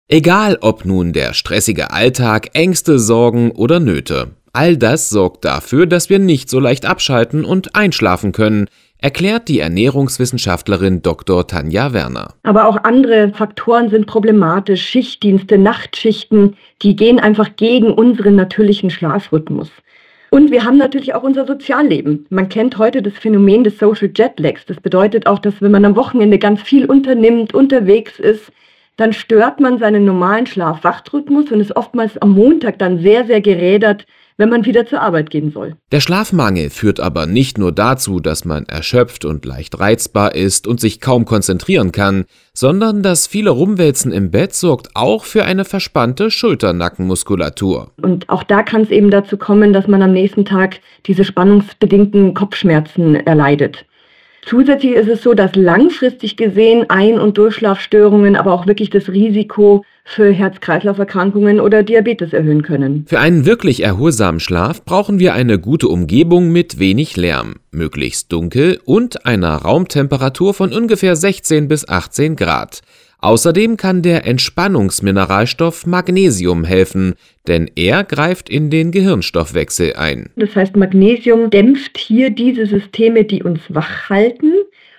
Egal ob nun der stressige Alltag, Ängste, Sorgen oder Nöte. All das sorgt dafür, dass wir nicht so leicht abschalten und einschlafen können, erklärt die Ernährungswissenschaftlerin Dr. Tanja Werner. Aber auch andere Faktoren sind problematisch. Schichtdienste, Nachtschichten, die gehen einfach gegen unseren natürlichen Schlafrhythmus. Und wir haben natürlich auch unser Sozialleben. Man kennt heute das Phänomen des Social Jetlags. Das bedeutet auch, dass wenn man am Wochenende ganz viel unternimmt, unterwegs ist, dann stört man seinen normalen Schlaf-Wach-Rhythmus und ist oftmals am Montag dann sehr, sehr gerädert, wenn man wieder zur Arbeit gehen soll. Der Schlafmangel führt aber nicht nur dazu, dass man erschöpft und leicht reizbar ist und sich kaum konzentrieren kann, sondern das viele Rumwälzen im Bett sorgt auch für eine verspannte Schulter-Nackenmuskulatur. Und auch da kann es eben dazu kommen, dass man am nächsten Tag diese spannungsbedingten Kopfschmerzen erleidet. Zusätzlich ist es so, dass langfristig gesehen Ein- und Durchschlafstörungen, aber auch wirklich das Risiko für Herz-Kreislauf-Erkrankungen oder Diabetes erhöhen können. Für einen wirklich erholsamen Schlaf brauchen wir eine gute Umgebung mit wenig Lärm, möglichst dunkel und einer Raumtemperatur von ungefähr 16 bis 18 Grad. Außerdem kann der Entspannungsmineralstoff Magnesium helfen, denn er greift in den Gehirnstoffwechsel ein. Das heißt, Magnesium dämpft hier diese Systeme, die uns wach halten.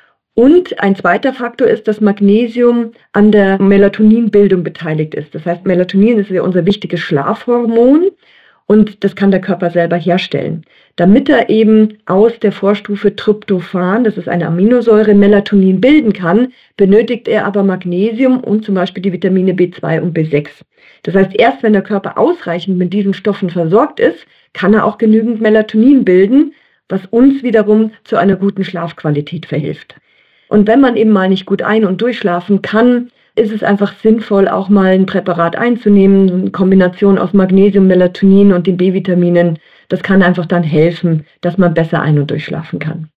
Und ein zweiter Faktor ist, dass Magnesium an der Melatoninbildung beteiligt ist. Das heißt, Melatonin ist ja unser wichtiges Schlafhormon und das kann der Körper selber herstellen. Damit er eben aus der Vorstufe Tryptophan, das ist eine Aminosäure, Melatonin bilden kann, benötigt er aber Magnesium und zum Beispiel die Vitamine B2 und B6. Das heißt, erst wenn der Körper ausreichend mit diesen Stoffen versorgt ist, kann er auch genügend Melatonin bilden, was uns wiederum zu einer guten Schlafqualität verhilft. Und wenn man eben mal nicht gut ein- und durchschlafen kann, ist es einfach sinnvoll, auch mal ein Präparat einzunehmen, eine Kombination aus Magnesium, Melatonin und den B-Vitaminen. Das kann einfach dann helfen, dass man besser ein- und durchschlafen kann.